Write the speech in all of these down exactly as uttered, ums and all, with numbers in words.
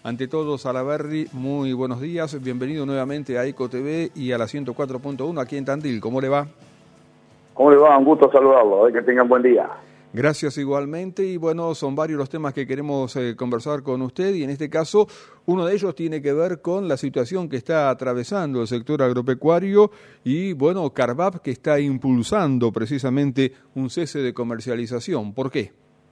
Ante todo, Salaverry, muy buenos días. Bienvenido nuevamente a Eco T V y a la ciento cuatro punto uno aquí en Tandil. ¿Cómo le va? ¿Cómo le va? Un gusto saludarlo. Que tengan buen día. Gracias igualmente. Y bueno, son varios los temas que queremos eh, conversar con usted y en este caso uno de ellos tiene que ver con la situación que está atravesando el sector agropecuario y bueno, Carvap que está impulsando precisamente un cese de comercialización. ¿Por qué?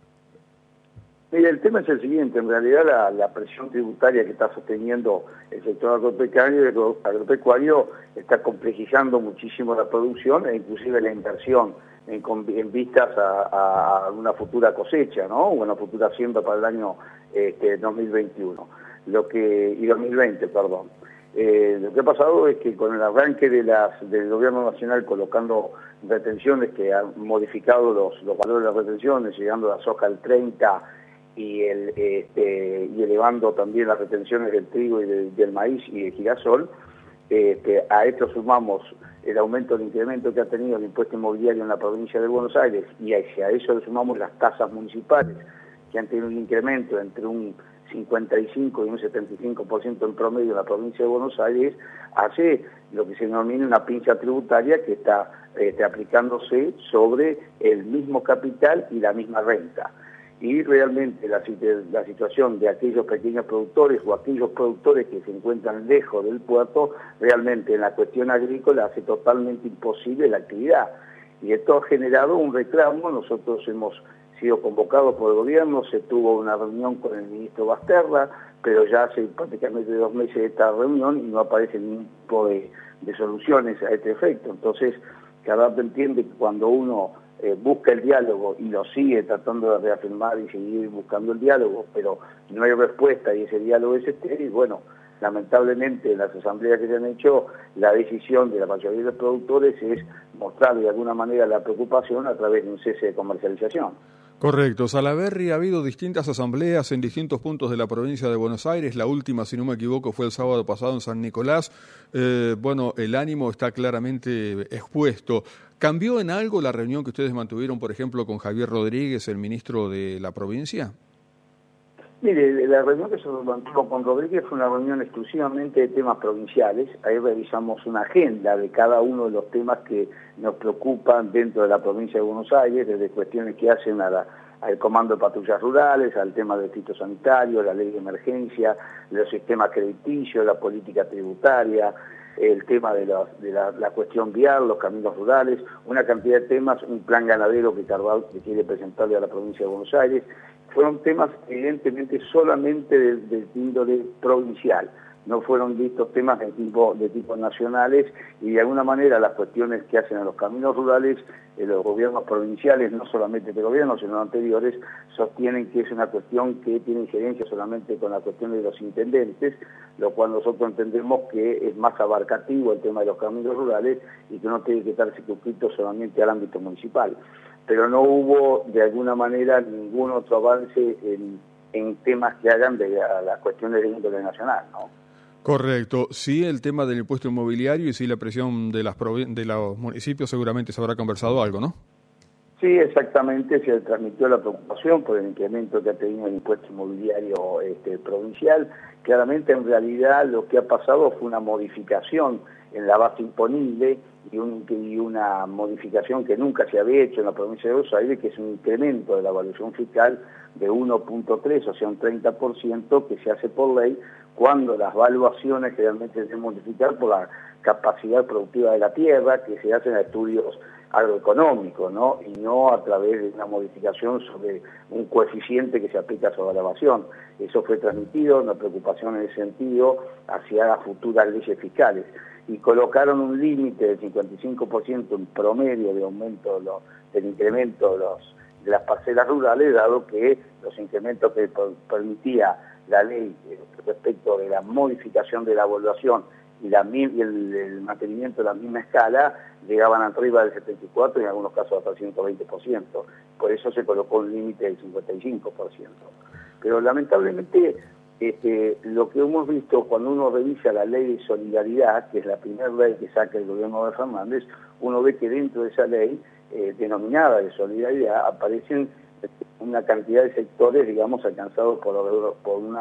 Mire, el tema es el siguiente, en realidad la, la presión tributaria que está sosteniendo el sector agropecuario, el agropecuario está complejizando muchísimo la producción e inclusive la inversión en, en vistas a, a una futura cosecha, ¿no? O una futura siembra para el año este, dos mil veintiuno, lo que, y dos mil veinte, perdón. Eh, lo que ha pasado es que con el arranque de las, del gobierno nacional colocando retenciones que han modificado los, los valores de las retenciones, llegando a la soja al treinta y, el, este, y elevando también las retenciones del trigo y del, del maíz y del girasol, este, a esto sumamos el aumento del incremento que ha tenido el impuesto inmobiliario en la provincia de Buenos Aires y a eso le sumamos las tasas municipales que han tenido un incremento entre un cincuenta y cinco y un setenta y cinco por ciento en promedio en la provincia de Buenos Aires, hace lo que se denomina una pinza tributaria que está este, aplicándose sobre el mismo capital y la misma renta. Y realmente la, la situación de aquellos pequeños productores o aquellos productores que se encuentran lejos del puerto, realmente en la cuestión agrícola hace totalmente imposible la actividad. Y esto ha generado un reclamo. Nosotros hemos sido convocados por el gobierno, se tuvo una reunión con el ministro Basterra, pero ya hace prácticamente dos meses de esta reunión y no aparece ningún tipo de, de soluciones a este efecto. Entonces, Carvap entiende que cuando uno Eh, busca el diálogo y lo sigue tratando de reafirmar y seguir buscando el diálogo, pero no hay respuesta y ese diálogo es estéril, bueno, lamentablemente en las asambleas que se han hecho, la decisión de la mayoría de los productores es mostrar de alguna manera la preocupación a través de un cese de comercialización. Correcto. Salaverry, ha habido distintas asambleas en distintos puntos de la provincia de Buenos Aires. La última, si no me equivoco, fue el sábado pasado en San Nicolás. Eh, bueno, el ánimo está claramente expuesto. ¿Cambió en algo la reunión que ustedes mantuvieron, por ejemplo, con Javier Rodríguez, el ministro de la provincia? Mire, la reunión que se mantuvo con Rodríguez fue una reunión exclusivamente de temas provinciales. Ahí revisamos una agenda de cada uno de los temas que nos preocupan dentro de la provincia de Buenos Aires, desde cuestiones que hacen a la, al comando de patrullas rurales, al tema del fitosanitario, la ley de emergencia, los sistemas crediticios, la política tributaria, el tema de, la, de la, la cuestión vial, los caminos rurales, una cantidad de temas, un plan ganadero que Carvap que quiere presentarle a la provincia de Buenos Aires. Fueron temas evidentemente solamente de, de índole provincial, no fueron vistos temas de tipo, de tipo nacionales y de alguna manera las cuestiones que hacen a los caminos rurales, eh, los gobiernos provinciales, no solamente este gobierno, sino anteriores, sostienen que es una cuestión que tiene injerencia solamente con la cuestión de los intendentes, lo cual nosotros entendemos que es más abarcativo el tema de los caminos rurales y que no tiene que estar circunscrito solamente al ámbito municipal. Pero no hubo de alguna manera ningún otro avance en, en temas que hagan de las cuestiones de índole nacional, ¿no? Correcto. Sí, el tema del impuesto inmobiliario y sí la presión de, las de los municipios seguramente se habrá conversado algo, ¿no? Sí, exactamente, se transmitió la preocupación por el incremento que ha tenido el impuesto inmobiliario este, provincial. Claramente, en realidad, lo que ha pasado fue una modificación en la base imponible y, un, y una modificación que nunca se había hecho en la provincia de Buenos Aires, que es un incremento de la evaluación fiscal de uno punto tres, o sea, un treinta por ciento que se hace por ley, cuando las valuaciones generalmente se deben modificar por la capacidad productiva de la tierra, que se hacen a estudios agroeconómicos, ¿no? Y no a través de una modificación sobre un coeficiente que se aplica sobre la evasión. Eso fue transmitido, una preocupación en ese sentido hacia las futuras leyes fiscales. Y colocaron un límite del cincuenta y cinco por ciento en promedio de aumento de los, del incremento de, los, de las parcelas rurales, dado que los incrementos que permitía la ley respecto de la modificación de la evaluación y, la, y el, el mantenimiento de la misma escala llegaban arriba del setenta y cuatro por ciento y en algunos casos hasta el ciento veinte por ciento. Por eso se colocó un límite del cincuenta y cinco por ciento. Pero lamentablemente este, lo que hemos visto cuando uno revisa la ley de solidaridad, que es la primera ley que saca el gobierno de Fernández, uno ve que dentro de esa ley eh, denominada de solidaridad aparecen una cantidad de sectores, digamos, alcanzados por, por una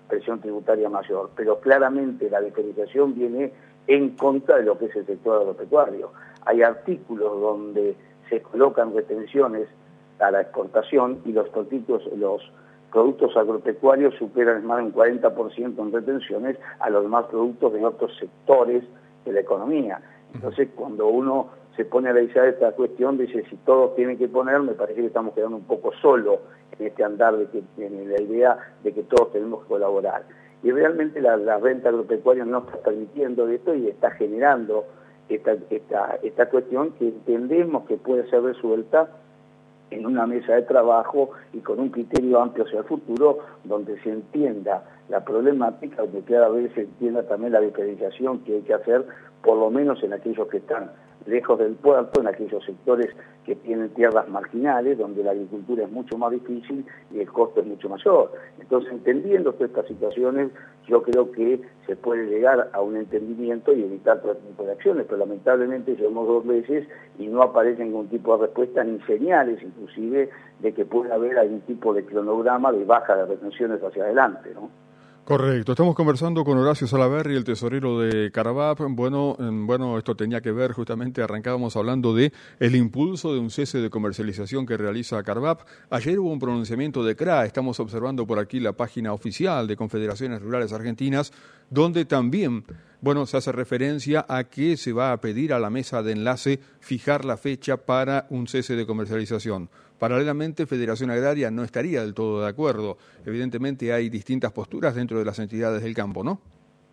presión tributaria mayor, pero claramente la diferenciación viene en contra de lo que es el sector agropecuario. Hay artículos donde se colocan retenciones a la exportación y los productos, los productos agropecuarios superan más de un cuarenta por ciento en retenciones a los demás productos de otros sectores de la economía. Entonces, cuando uno se pone a analizar esta cuestión, dice, si todos tienen que poner, me parece que estamos quedando un poco solos en este andar, de que, en la idea de que todos tenemos que colaborar. Y realmente la, la renta agropecuaria no está permitiendo esto y está generando esta, esta, esta cuestión que entendemos que puede ser resuelta en una mesa de trabajo y con un criterio amplio hacia el futuro, donde se entienda la problemática, donde cada vez se entienda también la diferenciación que hay que hacer, por lo menos en aquellos que están lejos del puerto, en aquellos sectores que tienen tierras marginales, donde la agricultura es mucho más difícil y el costo es mucho mayor. Entonces, entendiendo todas estas situaciones, yo creo que se puede llegar a un entendimiento y evitar todo tipo de acciones, pero lamentablemente llevamos dos veces y no aparece ningún tipo de respuesta, ni señales inclusive de que pueda haber algún tipo de cronograma de baja de retenciones hacia adelante, ¿no? Correcto, estamos conversando con Horacio Salaverry, el tesorero de Carvap. Bueno, bueno, esto tenía que ver justamente, arrancábamos hablando de el impulso de un cese de comercialización que realiza Carvap. Ayer hubo un pronunciamiento de C R A, estamos observando por aquí la página oficial de Confederaciones Rurales Argentinas, donde también, bueno, se hace referencia a que se va a pedir a la mesa de enlace fijar la fecha para un cese de comercialización. Paralelamente, Federación Agraria no estaría del todo de acuerdo. Evidentemente hay distintas posturas dentro de las entidades del campo, ¿no?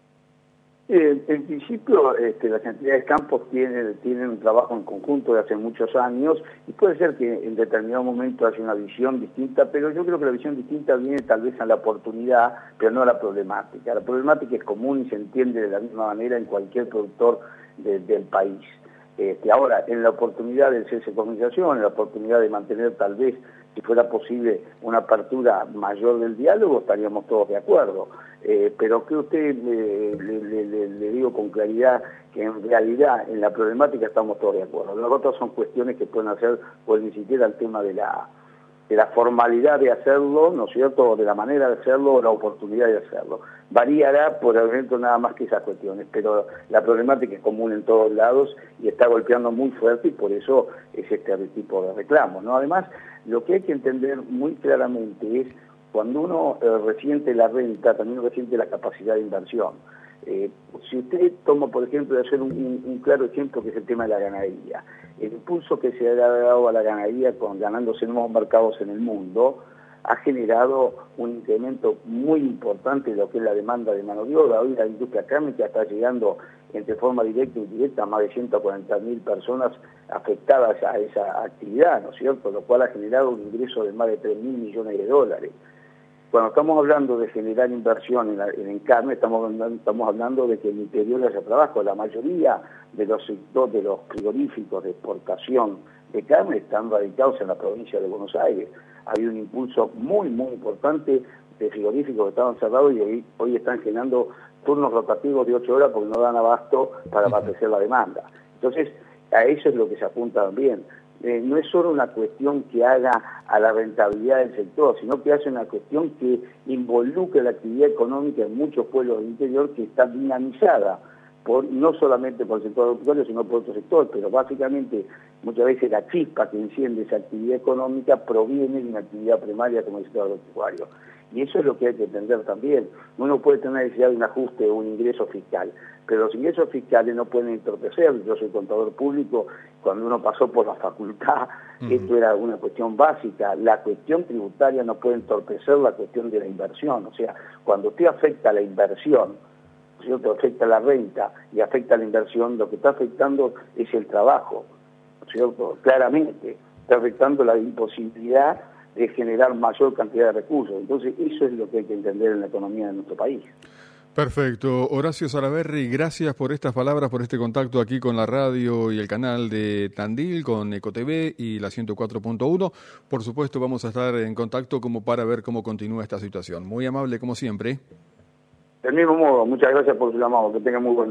Eh, en principio, este, las entidades del campo tienen, tienen un trabajo en conjunto de hace muchos años y puede ser que en determinado momento haya una visión distinta, pero yo creo que la visión distinta viene tal vez a la oportunidad, pero no a la problemática. La problemática es común y se entiende de la misma manera en cualquier productor de, del país. Este, ahora, en la oportunidad del cese de comercialización, en la oportunidad de mantener tal vez, si fuera posible, una apertura mayor del diálogo, estaríamos todos de acuerdo. Eh, pero que usted eh, le, le, le, le digo con claridad que en realidad en la problemática estamos todos de acuerdo. Las otras son cuestiones que pueden hacer, pues ni siquiera el tema de la, de la formalidad de hacerlo, ¿no es cierto?, o de la manera de hacerlo, o la oportunidad de hacerlo. Variará por el momento nada más que esas cuestiones, pero la problemática es común en todos lados y está golpeando muy fuerte y por eso es este tipo de reclamos, ¿no? Además, lo que hay que entender muy claramente es cuando uno eh, resiente la renta, también resiente la capacidad de inversión. Eh, si usted toma, por ejemplo, de hacer un, un, un claro ejemplo que es el tema de la ganadería, el impulso que se ha dado a la ganadería con ganándose nuevos mercados en el mundo, ha generado un incremento muy importante de lo que es la demanda de mano de obra. Hoy la industria cárnica está llegando entre forma directa e indirecta a más de ciento cuarenta mil personas afectadas a esa actividad, ¿no es cierto?, lo cual ha generado un ingreso de más de tres mil millones de dólares. Cuando estamos hablando de generar inversión en, la, en carne, estamos, estamos hablando de que el interior haya trabajo. La mayoría de los sectores de los frigoríficos de exportación de carne están radicados en la provincia de Buenos Aires. Ha habido un impulso muy, muy importante de frigoríficos que estaban cerrados y hoy, hoy están generando turnos rotativos de ocho horas porque no dan abasto para abastecer la demanda. Entonces, a eso es lo que se apunta también. Eh, no es solo una cuestión que haga a la rentabilidad del sector, sino que hace una cuestión que involucre la actividad económica en muchos pueblos del interior que está dinamizada, por, no solamente por el sector agropecuario, sino por otro sector, pero básicamente muchas veces la chispa que enciende esa actividad económica proviene de una actividad primaria como el sector agropecuario. Y eso es lo que hay que entender también. Uno puede tener necesidad de un ajuste o un ingreso fiscal, pero los ingresos fiscales no pueden entorpecer. Yo soy contador público, cuando uno pasó por la facultad, uh-huh. Esto era una cuestión básica. La cuestión tributaria no puede entorpecer la cuestión de la inversión. O sea, cuando usted afecta la inversión, ¿cierto?, afecta la renta y afecta la inversión, lo que está afectando es el trabajo, ¿cierto? Claramente, está afectando la imposibilidad de generar mayor cantidad de recursos. Entonces, eso es lo que hay que entender en la economía de nuestro país. Perfecto. Horacio Salaverry, gracias por estas palabras, por este contacto aquí con la radio y el canal de Tandil, con EcoTV y la ciento cuatro punto uno. Por supuesto, vamos a estar en contacto como para ver cómo continúa esta situación. Muy amable, como siempre. Del mismo modo, muchas gracias por su llamado. Que tenga muy buen día.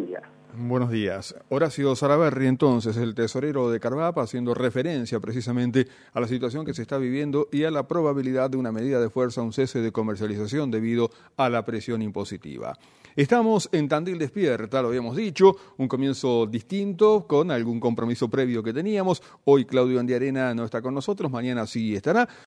Buenos días. Horacio Salaverry, entonces, el tesorero de Carvapa, haciendo referencia precisamente a la situación que se está viviendo y a la probabilidad de una medida de fuerza, un cese de comercialización debido a la presión impositiva. Estamos en Tandil Despierta, lo habíamos dicho, un comienzo distinto con algún compromiso previo que teníamos. Hoy Claudio Andiarena no está con nosotros, mañana sí estará.